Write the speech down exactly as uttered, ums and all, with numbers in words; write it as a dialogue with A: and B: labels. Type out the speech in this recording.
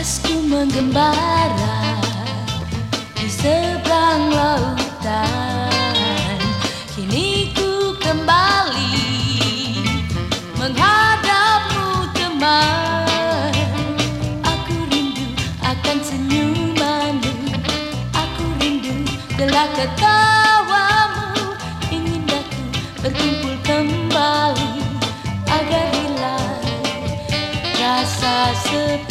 A: Nafasku menggembara di seberang lautan. Kini ku kembali menghadapmu teman. Aku rindu akan senyumanmu, aku rindu gelak ketawamu. Ingin aku berkumpul kembali agar hilang rasa sepi.